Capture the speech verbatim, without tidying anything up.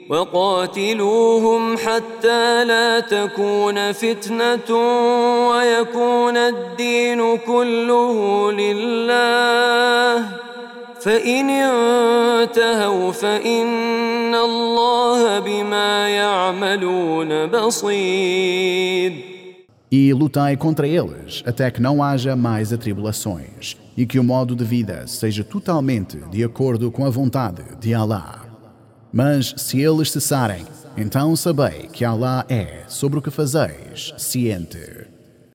وقاتلوهم حتى لا تكون فتنة ويكون الدين كله لله فإن انتهوا فإن الله بما يعملون بصير. E lutai contra eles, até que não haja mais atribulações, e que o modo de vida seja totalmente de acordo com a vontade de Allah. Mas se eles cessarem, então sabei que Allah é, sobre o que fazeis, ciente.